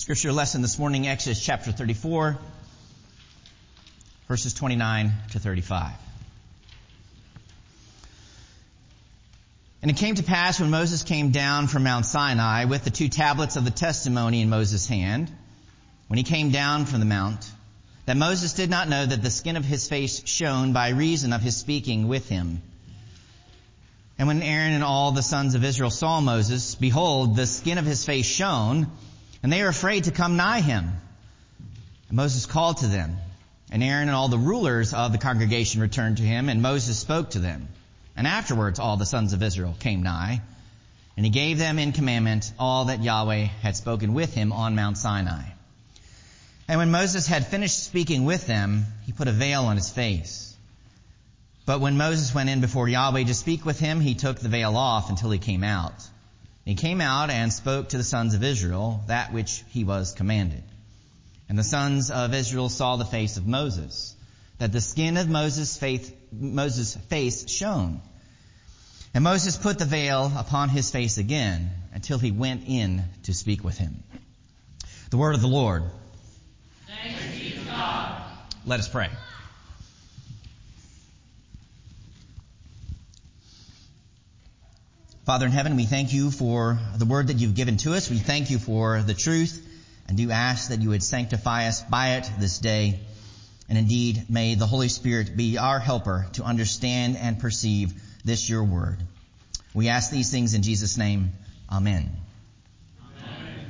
Scripture lesson this morning, Exodus chapter 34, verses 29 to 35. And it came to pass when Moses came down from Mount Sinai with the 2 tablets of the testimony in Moses' hand, when he came down from the mount, that Moses did not know that the skin of his face shone by reason of his speaking with him. And when Aaron and all the sons of Israel saw Moses, behold, the skin of his face shone, and they were afraid to come nigh him. And Moses called to them, and Aaron and all the rulers of the congregation returned to him, and Moses spoke to them. And afterwards all the sons of Israel came nigh, and he gave them in commandment all that Yahweh had spoken with him on Mount Sinai. And when Moses had finished speaking with them, he put a veil on his face. But when Moses went in before Yahweh to speak with him, he took the veil off until he came out. He came out and spoke to the sons of Israel that which he was commanded. And the sons of Israel saw the face of Moses, that the skin of Moses' face shone. And Moses put the veil upon his face again until he went in to speak with him. The word of the Lord. Thanks be to God. Let us pray. Father in heaven, we thank you for the word that you've given to us. We thank you for the truth, and do ask that you would sanctify us by it this day. And indeed, may the Holy Spirit be our helper to understand and perceive this your word. We ask these things in Jesus' name. Amen. Amen.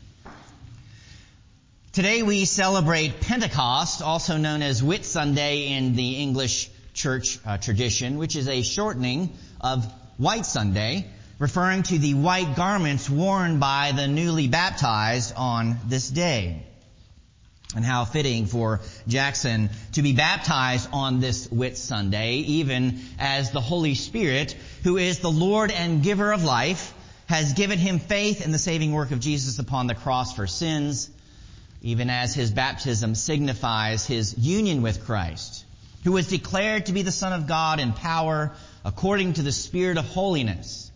Today we celebrate Pentecost, also known as Whit Sunday in the English church tradition, which is a shortening of White Sunday, referring to the white garments worn by the newly baptized on this day. And how fitting for Jackson to be baptized on this Whit Sunday, even as the Holy Spirit, who is the Lord and giver of life, has given him faith in the saving work of Jesus upon the cross for sins, even as his baptism signifies his union with Christ, who was declared to be the Son of God in power according to the Spirit of holiness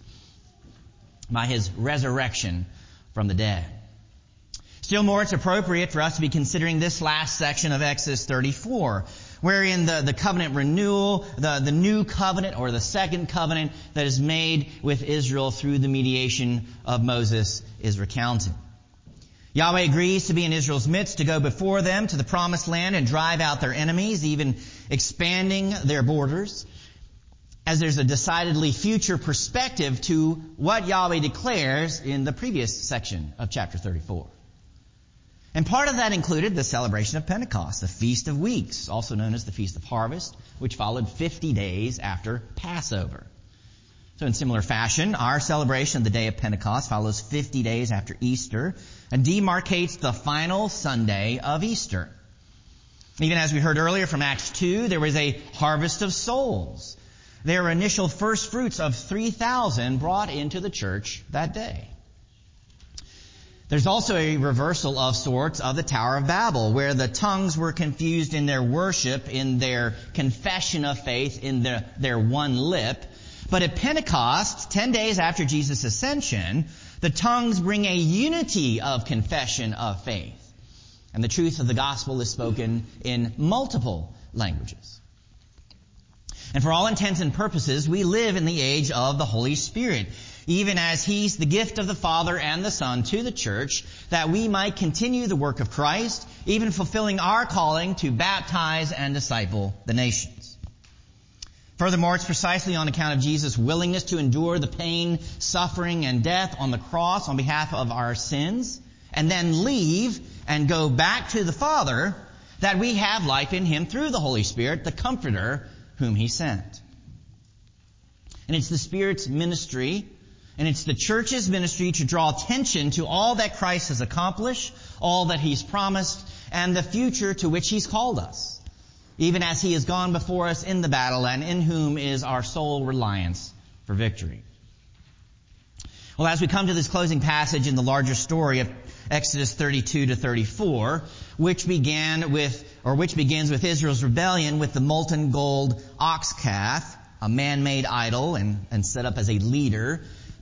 by his resurrection from the dead. Still more, it's appropriate for us to be considering this last section of Exodus 34, wherein the covenant renewal, the new covenant or the second covenant that is made with Israel through the mediation of Moses is recounted. Yahweh agrees to be in Israel's midst, to go before them to the promised land and drive out their enemies, even expanding their borders, as there's a decidedly future perspective to what Yahweh declares in the previous section of chapter 34. And part of that included the celebration of Pentecost, the Feast of Weeks, also known as the Feast of Harvest, which followed 50 days after Passover. So in similar fashion, our celebration of the day of Pentecost follows 50 days after Easter and demarcates the final Sunday of Easter. Even as we heard earlier from Acts 2, there was a harvest of souls. There were initial first fruits of 3,000 brought into the church that day. There's also a reversal of sorts of the Tower of Babel, where the tongues were confused in their worship, in their confession of faith, in their one lip. But at Pentecost, 10 days after Jesus' ascension, the tongues bring a unity of confession of faith. And the truth of the gospel is spoken in multiple languages. And for all intents and purposes, we live in the age of the Holy Spirit, even as He's the gift of the Father and the Son to the church, that we might continue the work of Christ, even fulfilling our calling to baptize and disciple the nations. Furthermore, it's precisely on account of Jesus' willingness to endure the pain, suffering, and death on the cross on behalf of our sins, and then leave and go back to the Father, that we have life in Him through the Holy Spirit, the Comforter, whom He sent. And it's the Spirit's ministry, and it's the church's ministry to draw attention to all that Christ has accomplished, all that He's promised, and the future to which He's called us, even as He has gone before us in the battle, and in whom is our sole reliance for victory. Well, as we come to this closing passage in the larger story of Exodus 32 to 34, which begins with Israel's rebellion with the molten gold ox calf, a man-made idol and set up as a leader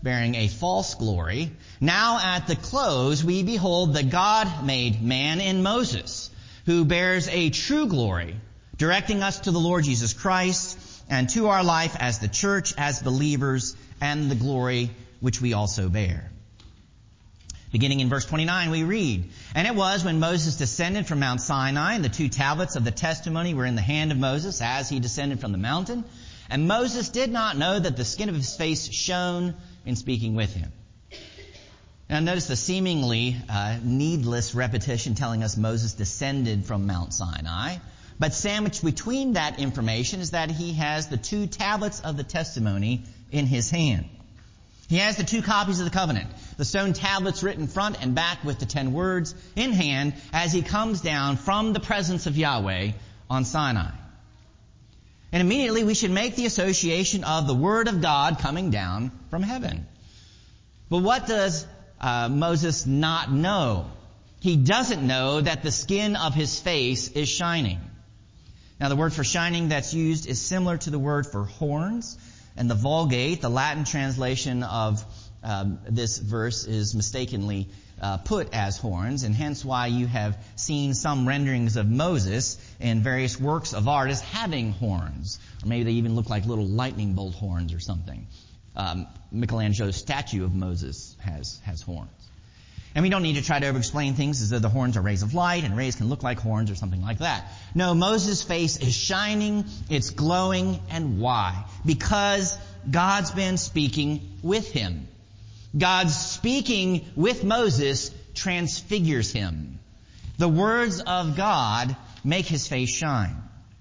bearing a false glory. Now at the close we behold the God-made man in Moses, who bears a true glory, directing us to the Lord Jesus Christ and to our life as the church, as believers, and the glory which we also bear. Beginning in verse 29, we read, "And it was when Moses descended from Mount Sinai, and the 2 tablets of the testimony were in the hand of Moses as he descended from the mountain. And Moses did not know that the skin of his face shone in speaking with him." Now notice the seemingly needless repetition telling us Moses descended from Mount Sinai. But sandwiched between that information is that he has the 2 tablets of the testimony in his hand. He has the 2 copies of the covenant, the stone tablets written front and back with the 10 words in hand as he comes down from the presence of Yahweh on Sinai. And immediately we should make the association of the Word of God coming down from heaven. But what does Moses not know? He doesn't know that the skin of his face is shining. Now the word for shining that's used is similar to the word for horns. And the Vulgate, the Latin translation of this verse, is mistakenly put as horns, and hence why you have seen some renderings of Moses in various works of art as having horns. Or maybe they even look like little lightning bolt horns or something. Michelangelo's statue of Moses has horns. And we don't need to try to over-explain things as though the horns are rays of light and rays can look like horns or something like that. No, Moses' face is shining, it's glowing, and why? Because God's been speaking with him. God's speaking with Moses transfigures him. The words of God make his face shine.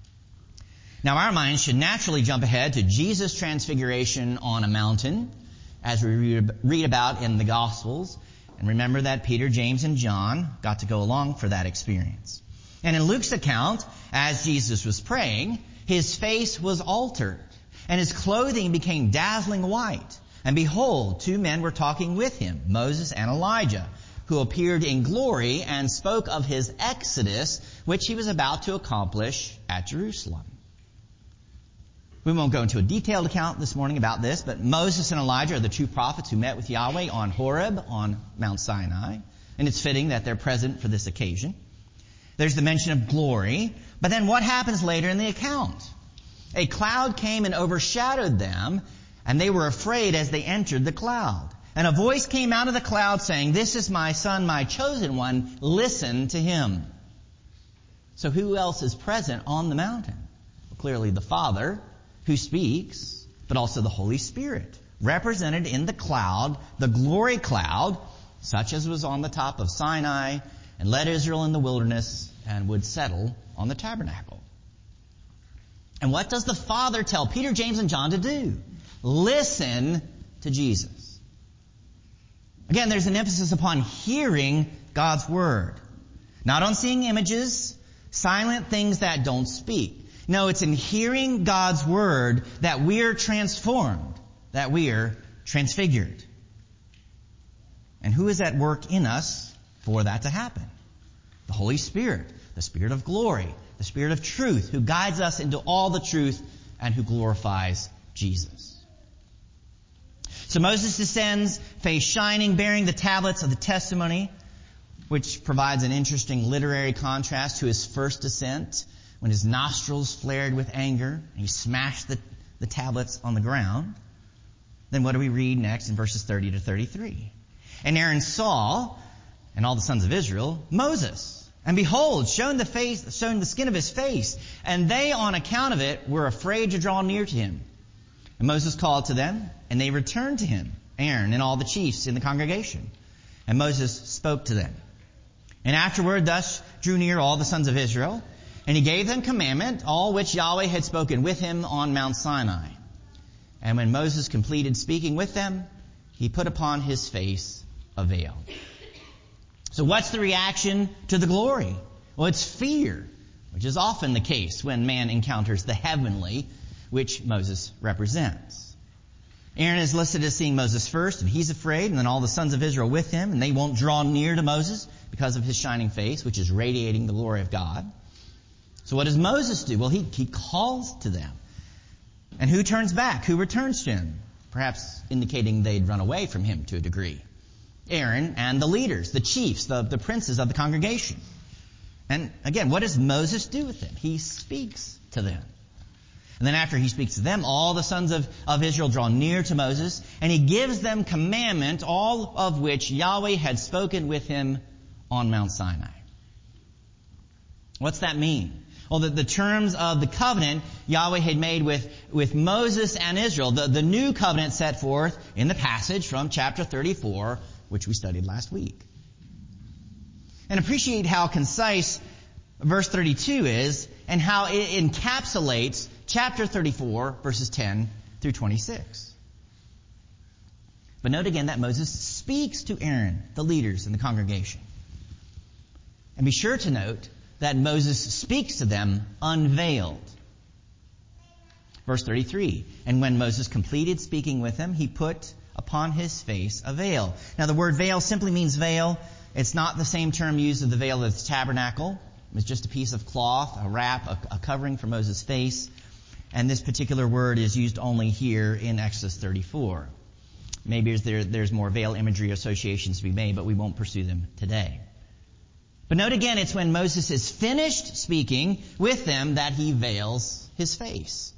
Now our minds should naturally jump ahead to Jesus' transfiguration on a mountain, as we read about in the Gospels. And remember that Peter, James, and John got to go along for that experience. And in Luke's account, as Jesus was praying, his face was altered, and his clothing became dazzling white. And behold, 2 men were talking with him, Moses and Elijah, who appeared in glory and spoke of his exodus, which he was about to accomplish at Jerusalem. We won't go into a detailed account this morning about this, but Moses and Elijah are the 2 prophets who met with Yahweh on Horeb, on Mount Sinai, and it's fitting that they're present for this occasion. There's the mention of glory, but then what happens later in the account? A cloud came and overshadowed them, and they were afraid as they entered the cloud. And a voice came out of the cloud saying, "This is my son, my chosen one, listen to him." So who else is present on the mountain? Well, clearly the Father, who speaks, but also the Holy Spirit, represented in the cloud, the glory cloud, such as was on the top of Sinai and led Israel in the wilderness and would settle on the tabernacle. And what does the Father tell Peter, James, and John to do? Listen to Jesus. Again, there's an emphasis upon hearing God's Word, not on seeing images, silent things that don't speak. No, it's in hearing God's Word that we're transformed, that we're transfigured. And who is at work in us for that to happen? The Holy Spirit, the Spirit of glory, the Spirit of truth, who guides us into all the truth and who glorifies Jesus. So Moses descends, face shining, bearing the tablets of the testimony, which provides an interesting literary contrast to his first descent, when his nostrils flared with anger and he smashed the tablets on the ground. Then what do we read next in verses 30 to 33? "And Aaron saw, and all the sons of Israel, Moses, and behold, shone the skin of his face, and they on account of it were afraid to draw near to him. And Moses called to them, and they returned to him, Aaron and all the chiefs in the congregation. And Moses spoke to them. And afterward thus drew near all the sons of Israel, and he gave them commandment, all which Yahweh had spoken with him on Mount Sinai. And when Moses completed speaking with them, he put upon his face a veil." So what's the reaction to the glory? Well, it's fear, which is often the case when man encounters the heavenly, which Moses represents. Aaron is listed as seeing Moses first, and he's afraid, and then all the sons of Israel with him, and they won't draw near to Moses because of his shining face, which is radiating the glory of God. So what does Moses do? Well, he calls to them. And who turns back? Who returns to him? perhaps indicating they'd run away from him to a degree. Aaron and the leaders, the chiefs, the princes of the congregation. And again, what does Moses do with them? He speaks to them. And then after he speaks to them, all the sons of Israel draw near to Moses, and he gives them commandment, all of which Yahweh had spoken with him on Mount Sinai. What's that mean? Well, the terms of the covenant Yahweh had made with Moses and Israel, the new covenant set forth in the passage from chapter 34, which we studied last week. And appreciate how concise verse 32 is and how it encapsulates chapter 34, verses 10 through 26. But note again that Moses speaks to Aaron, the leaders in the congregation. And be sure to note that Moses speaks to them unveiled. Verse 33, and when Moses completed speaking with them, he put upon his face a veil. Now the word veil simply means veil. It's not the same term used of the veil of the tabernacle. It was just a piece of cloth, a wrap, a covering for Moses' face. And this particular word is used only here in Exodus 34. Maybe there's more veil imagery associations to be made, but we won't pursue them today. But note again, it's when Moses is finished speaking with them that he veils his face.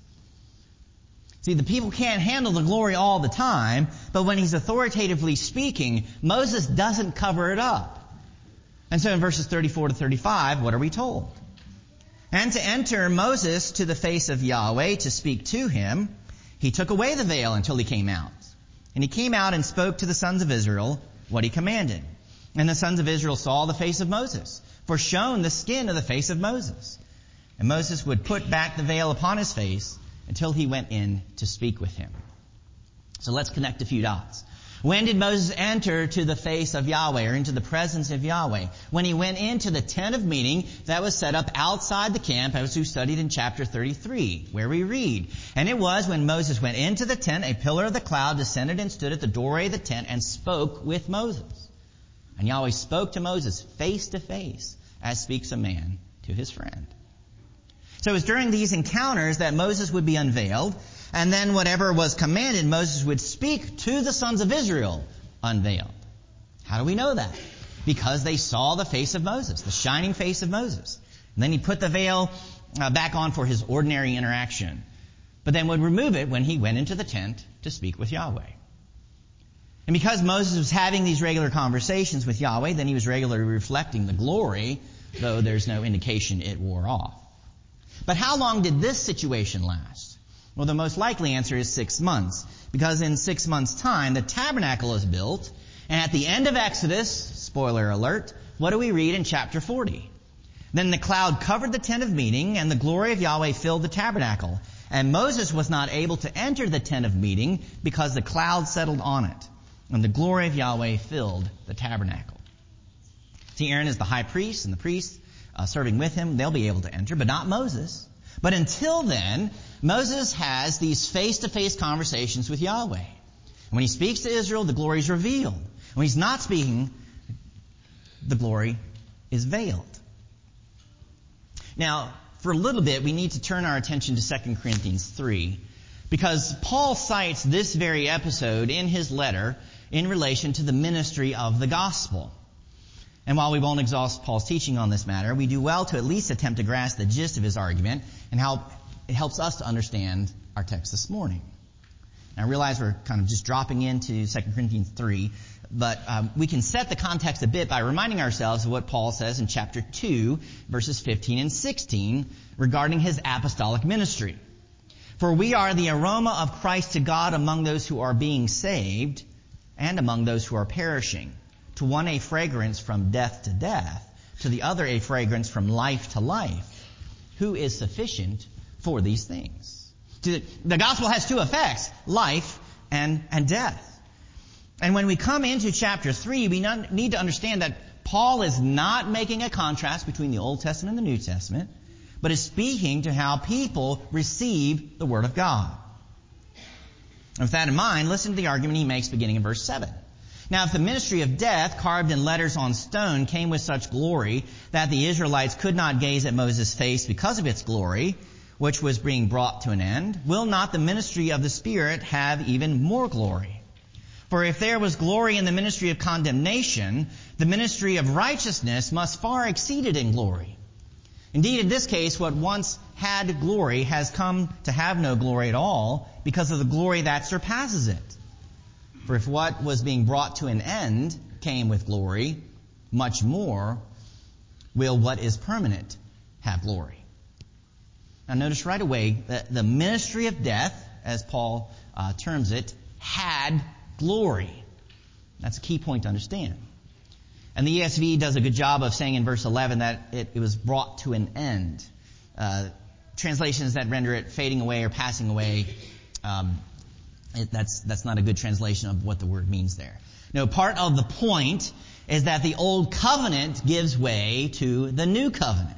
See, the people can't handle the glory all the time, but when he's authoritatively speaking, Moses doesn't cover it up. And so in verses 34 to 35, what are we told? And to enter Moses to the face of Yahweh to speak to him, he took away the veil until he came out. And he came out and spoke to the sons of Israel what he commanded. And the sons of Israel saw the face of Moses, for shone the skin of the face of Moses. And Moses would put back the veil upon his face until he went in to speak with him. So let's connect a few dots. When did Moses enter to the face of Yahweh, or into the presence of Yahweh? When he went into the tent of meeting that was set up outside the camp, as we studied in chapter 33, where we read, and it was when Moses went into the tent, a pillar of the cloud descended and stood at the doorway of the tent and spoke with Moses. And Yahweh spoke to Moses face to face, as speaks a man to his friend. So it was during these encounters that Moses would be unveiled, and then whatever was commanded, Moses would speak to the sons of Israel unveiled. How do we know that? Because they saw the face of Moses, the shining face of Moses. And then he put the veil back on for his ordinary interaction, but then would remove it when he went into the tent to speak with Yahweh. And because Moses was having these regular conversations with Yahweh, then he was regularly reflecting the glory, though there's no indication it wore off. But how long did this situation last? Well, the most likely answer is 6 months, because in 6 months' time, the tabernacle is built, and at the end of Exodus, spoiler alert, what do we read in chapter 40? Then the cloud covered the tent of meeting, and the glory of Yahweh filled the tabernacle. And Moses was not able to enter the tent of meeting because the cloud settled on it, and the glory of Yahweh filled the tabernacle. See, Aaron is the high priest, and the priests serving with him, they'll be able to enter, but not Moses. But until then, Moses has these face-to-face conversations with Yahweh. When he speaks to Israel, the glory is revealed. When he's not speaking, the glory is veiled. Now, for a little bit, we need to turn our attention to 2 Corinthians 3, because Paul cites this very episode in his letter in relation to the ministry of the gospel. And while we won't exhaust Paul's teaching on this matter, we do well to at least attempt to grasp the gist of his argument and how it helps us to understand our text this morning. Now, I realize we're kind of just dropping into 2 Corinthians 3, but we can set the context a bit by reminding ourselves of what Paul says in chapter 2, verses 15 and 16, regarding his apostolic ministry. For we are the aroma of Christ to God among those who are being saved and among those who are perishing. To one a fragrance from death to death, to the other a fragrance from life to life. Who is sufficient for these things? The gospel has two effects, life and death. And when we come into chapter 3, we need to understand that Paul is not making a contrast between the Old Testament and the New Testament, but is speaking to how people receive the Word of God. And with that in mind, listen to the argument he makes beginning in verse 7. Now, if the ministry of death, carved in letters on stone, came with such glory that the Israelites could not gaze at Moses' face because of its glory, which was being brought to an end, will not the ministry of the Spirit have even more glory? For if there was glory in the ministry of condemnation, the ministry of righteousness must far exceed it in glory. Indeed, in this case, what once had glory has come to have no glory at all because of the glory that surpasses it. For if what was being brought to an end came with glory, much more will what is permanent have glory. Now notice right away that the ministry of death, as Paul terms it, had glory. That's a key point to understand. And the ESV does a good job of saying in verse 11 that it was brought to an end. Translations that render it fading away or passing away, that's not a good translation of what the word means there. No, part of the point is that the old covenant gives way to the new covenant.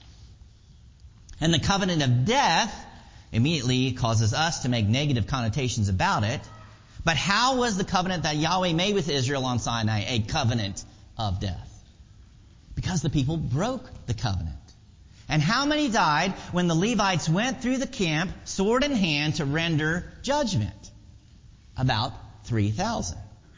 And the covenant of death immediately causes us to make negative connotations about it. But how was the covenant that Yahweh made with Israel on Sinai a covenant of death? Because the people broke the covenant. And how many died when the Levites went through the camp, sword in hand, to render judgment? About 3,000.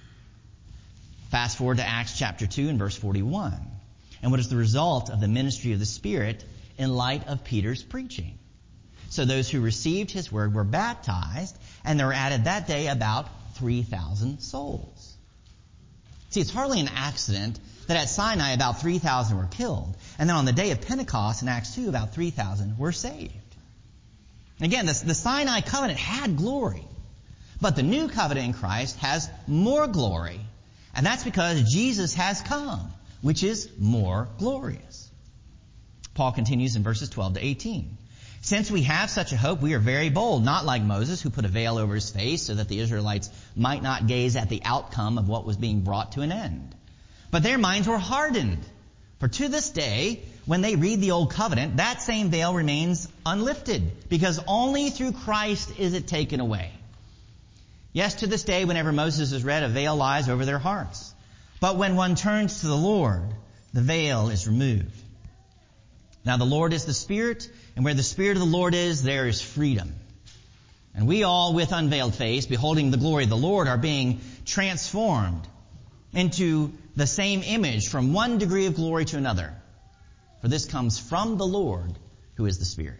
Fast forward to Acts chapter 2 and verse 41. And what is the result of the ministry of the Spirit in light of Peter's preaching? So those who received his word were baptized, and there were added that day about 3,000 souls. See, it's hardly an accident that at Sinai about 3,000 were killed, and then on the day of Pentecost in Acts 2 about 3,000 were saved. Again, the Sinai covenant had glory, but the new covenant in Christ has more glory, and that's because Jesus has come, which is more glorious. Paul continues in verses 12 to 18. Since we have such a hope, we are very bold, not like Moses, who put a veil over his face so that the Israelites might not gaze at the outcome of what was being brought to an end. But their minds were hardened. For to this day, when they read the Old Covenant, that same veil remains unlifted, because only through Christ is it taken away. Yes, to this day, whenever Moses is read, a veil lies over their hearts. But when one turns to the Lord, the veil is removed. Now the Lord is the Spirit, and where the Spirit of the Lord is, there is freedom. And we all, with unveiled face, beholding the glory of the Lord, are being transformed into the same image from one degree of glory to another. For this comes from the Lord, who is the Spirit.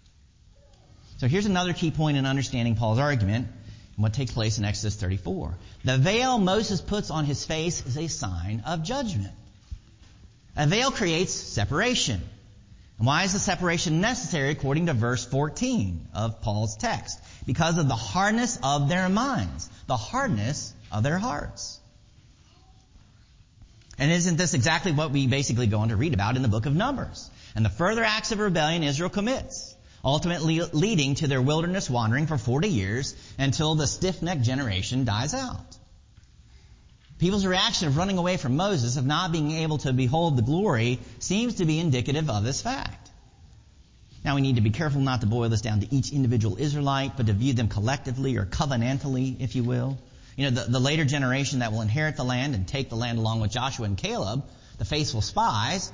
So here's another key point in understanding Paul's argument and what takes place in Exodus 34. The veil Moses puts on his face is a sign of judgment. A veil creates separation. And why is the separation necessary according to verse 14 of Paul's text? Because of the hardness of their minds, the hardness of their hearts. And isn't this exactly what we basically go on to read about in the book of Numbers? And the further acts of rebellion Israel commits, ultimately leading to their wilderness wandering for 40 years until the stiff-necked generation dies out. People's reaction of running away from Moses, of not being able to behold the glory, seems to be indicative of this fact. Now we need to be careful not to boil this down to each individual Israelite, but to view them collectively or covenantally, if you will. You know, the later generation that will inherit the land and take the land along with Joshua and Caleb, the faithful spies,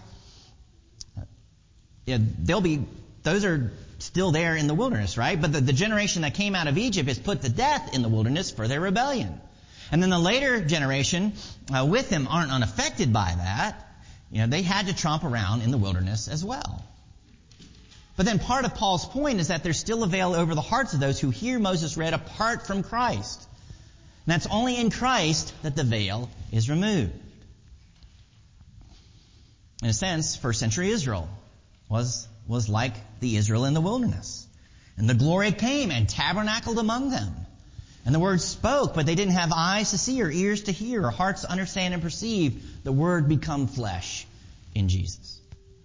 those are still there in the wilderness, right? But the generation that came out of Egypt is put to death in the wilderness for their rebellion. And then the later generation with them aren't unaffected by that. You know, they had to tromp around in the wilderness as well. But then part of Paul's point is that there's still a veil over the hearts of those who hear Moses read apart from Christ. And that's only in Christ that the veil is removed. In a sense, first century Israel was like the Israel in the wilderness. And the glory came and tabernacled among them. And the Word spoke, but they didn't have eyes to see or ears to hear or hearts to understand and perceive the Word become flesh in Jesus.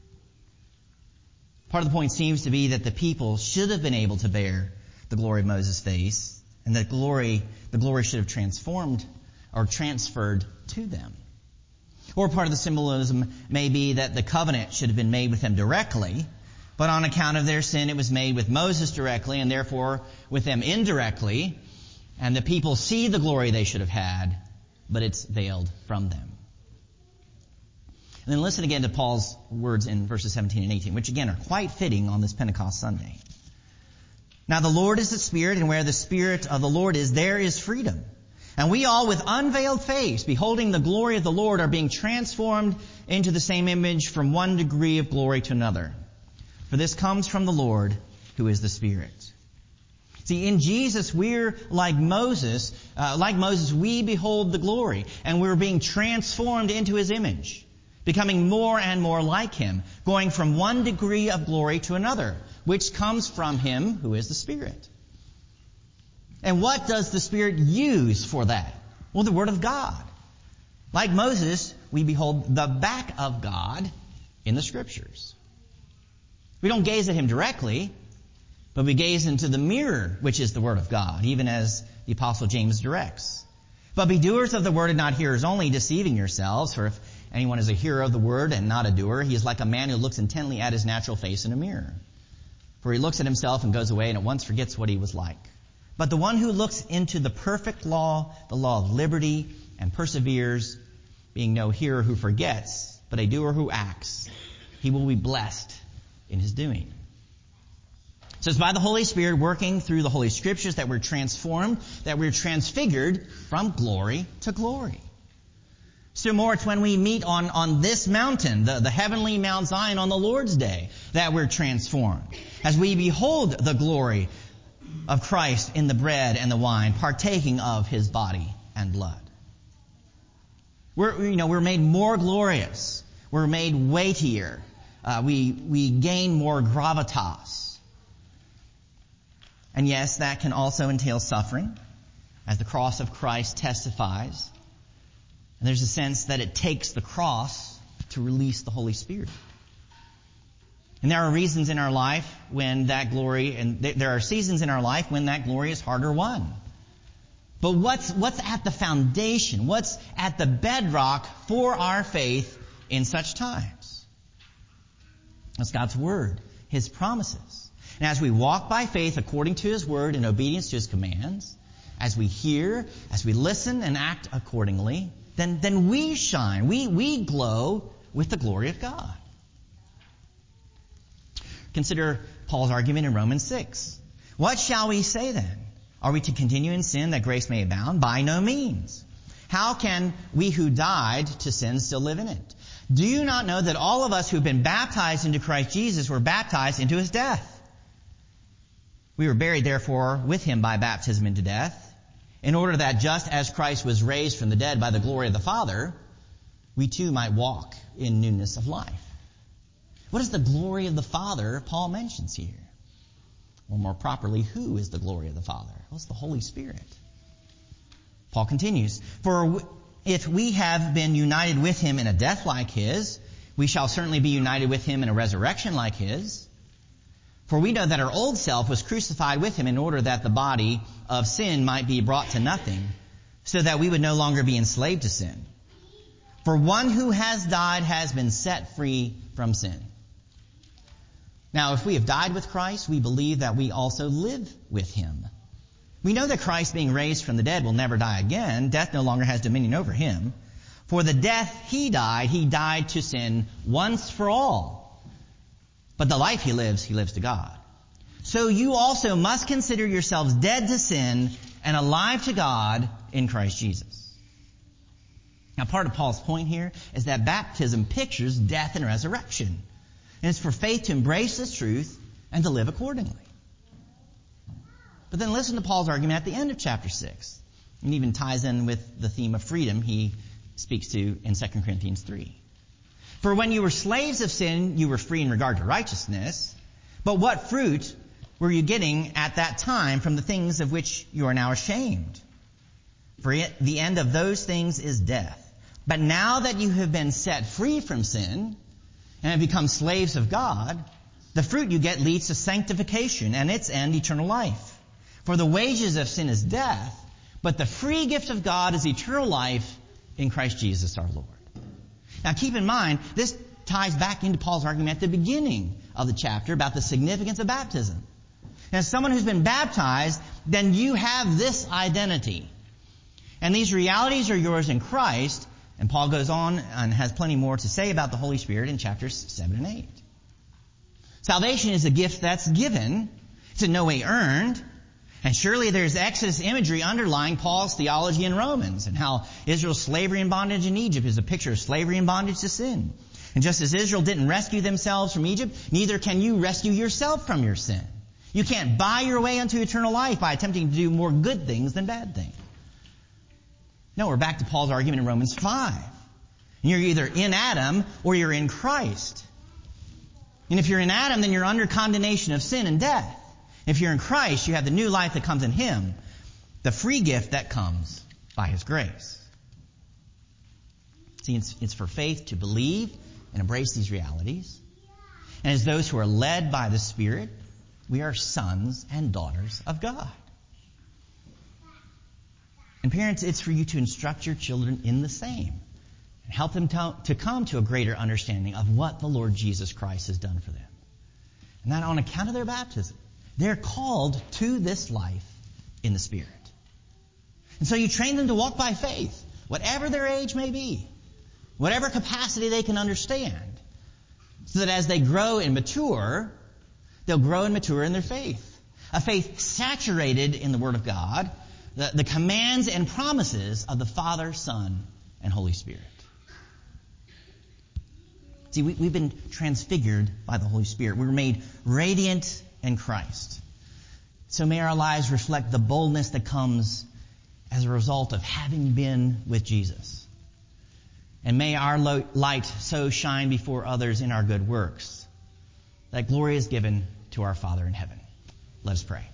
Part of the point seems to be that the people should have been able to bear the glory of Moses' face, and that the glory should have transformed or transferred to them. Or part of the symbolism may be that the covenant should have been made with them directly, but on account of their sin it was made with Moses directly and therefore with them indirectly. And the people see the glory they should have had, but it's veiled from them. And then listen again to Paul's words in verses 17 and 18, which again are quite fitting on this Pentecost Sunday. Now the Lord is the Spirit, and where the Spirit of the Lord is, there is freedom. And we all with unveiled face, beholding the glory of the Lord, are being transformed into the same image from one degree of glory to another. For this comes from the Lord, who is the Spirit. See, in Jesus, we're like Moses. We behold the glory, and we're being transformed into His image, becoming more and more like Him, going from one degree of glory to another, which comes from Him who is the Spirit. And what does the Spirit use for that? Well, the Word of God. Like Moses, we behold the back of God in the Scriptures. We don't gaze at Him directly, but we gaze into the mirror, which is the Word of God, even as the Apostle James directs. But be doers of the Word and not hearers only, deceiving yourselves. For if anyone is a hearer of the Word and not a doer, he is like a man who looks intently at his natural face in a mirror. For he looks at himself and goes away and at once forgets what he was like. But the one who looks into the perfect law, the law of liberty, and perseveres, being no hearer who forgets, but a doer who acts, he will be blessed in his doing. So it's by the Holy Spirit working through the Holy Scriptures that we're transformed, that we're transfigured from glory to glory. Still more, it's when we meet on this mountain, the heavenly Mount Zion on the Lord's Day, that we're transformed. As we behold the glory of Christ in the bread and the wine, partaking of His body and blood. We're made more glorious. We're made weightier. We gain more gravitas. And yes, that can also entail suffering, as the cross of Christ testifies. And there's a sense that it takes the cross to release the Holy Spirit. And there are reasons in our life when that glory, and there are seasons in our life when that glory is harder won. But what's at the foundation? What's at the bedrock for our faith in such times? That's God's Word, His promises. And as we walk by faith according to His Word in obedience to His commands, as we hear, as we listen and act accordingly, then we shine, we glow with the glory of God. Consider Paul's argument in Romans 6. What shall we say then? Are we to continue in sin that grace may abound? By no means. How can we who died to sin still live in it? Do you not know that all of us who have been baptized into Christ Jesus were baptized into His death? We were buried therefore with Him by baptism into death, in order that just as Christ was raised from the dead by the glory of the Father, we too might walk in newness of life. What is the glory of the Father Paul mentions here? Or more properly, who is the glory of the Father? Well, it's the Holy Spirit. Paul continues, for if we have been united with Him in a death like His, we shall certainly be united with Him in a resurrection like His. For we know that our old self was crucified with Him in order that the body of sin might be brought to nothing, so that we would no longer be enslaved to sin. For one who has died has been set free from sin. Now, if we have died with Christ, we believe that we also live with Him. We know that Christ, being raised from the dead, will never die again. Death no longer has dominion over Him. For the death He died to sin once for all. But the life He lives to God. So you also must consider yourselves dead to sin and alive to God in Christ Jesus. Now, part of Paul's point here is that baptism pictures death and resurrection. And it's for faith to embrace this truth and to live accordingly. But then listen to Paul's argument at the end of chapter 6. It even ties in with the theme of freedom he speaks to in 2 Corinthians 3. For when you were slaves of sin, you were free in regard to righteousness. But what fruit were you getting at that time from the things of which you are now ashamed? For the end of those things is death. But now that you have been set free from sin and have become slaves of God, the fruit you get leads to sanctification and its end eternal life. For the wages of sin is death, but the free gift of God is eternal life in Christ Jesus our Lord. Now keep in mind, this ties back into Paul's argument at the beginning of the chapter about the significance of baptism. As someone who's been baptized, then you have this identity. And these realities are yours in Christ. And Paul goes on and has plenty more to say about the Holy Spirit in chapters 7 and 8. Salvation is a gift that's given. It's in no way earned. And surely there's Exodus imagery underlying Paul's theology in Romans, and how Israel's slavery and bondage in Egypt is a picture of slavery and bondage to sin. And just as Israel didn't rescue themselves from Egypt, neither can you rescue yourself from your sin. You can't buy your way into eternal life by attempting to do more good things than bad things. No, we're back to Paul's argument in Romans 5. You're either in Adam or you're in Christ. And if you're in Adam, then you're under condemnation of sin and death. If you're in Christ, you have the new life that comes in Him, the free gift that comes by His grace. See, it's for faith to believe and embrace these realities. And as those who are led by the Spirit, we are sons and daughters of God. And parents, it's for you to instruct your children in the same. And help them to come to a greater understanding of what the Lord Jesus Christ has done for them. And that on account of their baptism. They're called to this life in the Spirit. And so you train them to walk by faith, whatever their age may be, whatever capacity they can understand, so that as they grow and mature, they'll grow and mature in their faith. A faith saturated in the Word of God, the commands and promises of the Father, Son, and Holy Spirit. See, we've been transfigured by the Holy Spirit. We're made radiant in Christ. So may our lives reflect the boldness that comes as a result of having been with Jesus. And may our light so shine before others in our good works that glory is given to our Father in heaven. Let us pray.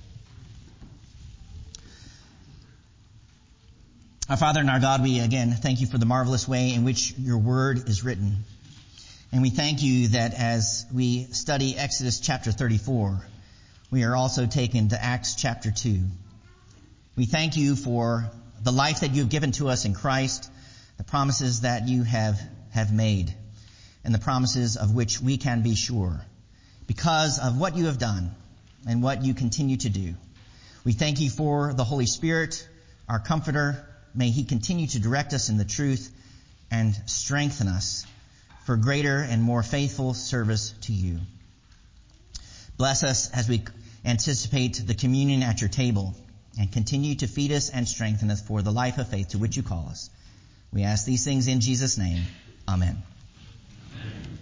Our Father and our God, we again thank you for the marvelous way in which your word is written. And we thank you that as we study Exodus chapter 34, we are also taken to Acts chapter 2. We thank you for the life that you have given to us in Christ, the promises that you have made, and the promises of which we can be sure because of what you have done and what you continue to do. We thank you for the Holy Spirit, our Comforter. May He continue to direct us in the truth and strengthen us for greater and more faithful service to you. Bless us as we anticipate the communion at your table, and continue to feed us and strengthen us for the life of faith to which you call us. We ask these things in Jesus' name. Amen. Amen.